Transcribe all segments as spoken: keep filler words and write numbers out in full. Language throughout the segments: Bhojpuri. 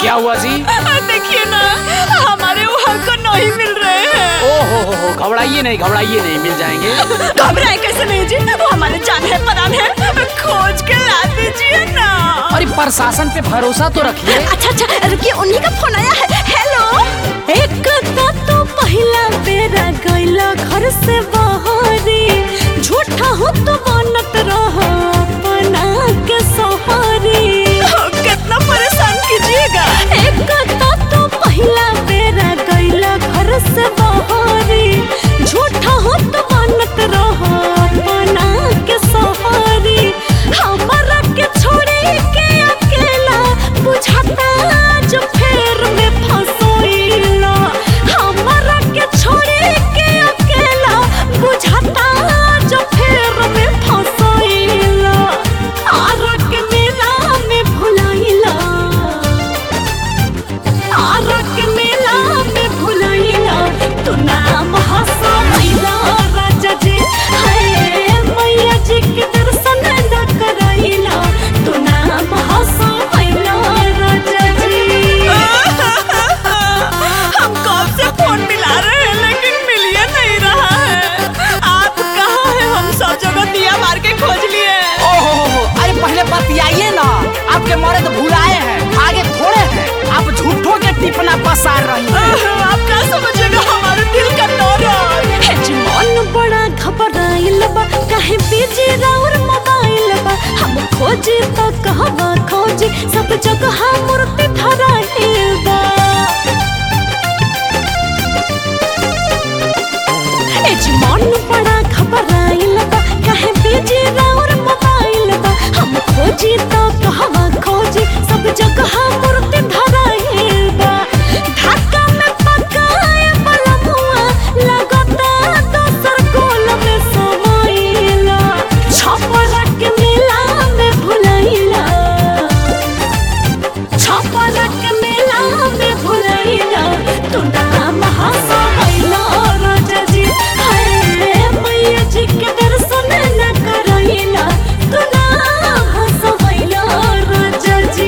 क्या हुआ जी? देखिए ना, हमारे वहाँ को नहीं मिल रहे हैं। ओहो हो हो, घबराइए नहीं घबराइए नहीं, मिल जाएंगे। घबराए कैसे नहीं जी, वो हमारे जान है परान है, खोज के ला दीजिए ना। अरे प्रशासन पे भरोसा तो रखिए। अच्छा अच्छा रुकिए, उन्हीं का फोन आया है। हेलो, एक तो पहला बेरा गइला घर से बाहरी, झूठा हो तो बनत रहो अपना के सहारी। कितना परेशान कीजिएगा। एक तो पहला बेरा गइला घर से बाहरी, झूठा हो तो बनत रहो अपना के सहारी। हमारा के छोड़े के अकेला बुझाता जो फेर में फंसोइला। हमारा के छोड़े के अकेला बुझाता जो फेर में फंसोइला। आरा के मेला में भुलाइला, आरा के मेला में भुलाइला। तू नाम हंसोइला राजा जी, हाय मैया जी के दर्शन न कराइला। तू नाम हंसोइला राजा जी। हम कब से फोन मिला रहे हैं लेकिन मिल ही नहीं रहा है। आप कहाँ हैं? हम सब जगह दिया मार के खोज लिए। ओहो हो हो, अरे पहले बतियाइए ना, आपके मर्द भुलाए हैं, आगे थोड़े हैं। आप झूठों के टिपना पसार रही हैं। आप क्या समझेगा हमारे दिल का दौरान। मन बड़ा घबराइल बा, काहे बिजी राउर मोबाइल बा। हम खोजी तो कहवा खोजी, सब जगह मूर्ति धराइल बा। मन बड़ा घबराइल बा, काहे बिजी राउर मोबाइल बा। हम खोजी तो कहवा खोजी, सब जगह मूर्ति धराइल बा। ढाका में पकाए बलमुआ, लगता दोसर गोल में समाइला। छपरा के मेला में भुलाइला, छपरा के मेला में भुलाइला। तू नाम हंसोइला राजा जी, हाय मैया जी के दर्शन न कराइला। तू नाम हंसोइला राजा जी।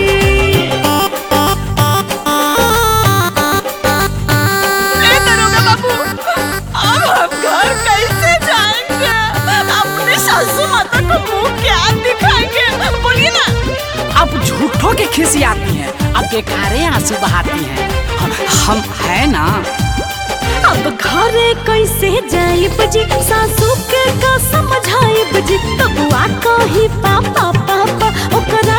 ए दरोगा बाबू, अब हम घर कैसे जाएंगे? अपने सासू माता को मुंह क्या दिखाएंगे? बोलिए ना। आप झूठों के खिसियाती हैं, आप बेकारे आंसू बहाती हैं। हम, हम है ना। अब घरे कैसे जाइब जी, सासू के का समझाइब जी। तब आ कही पापा पापा, ओकरा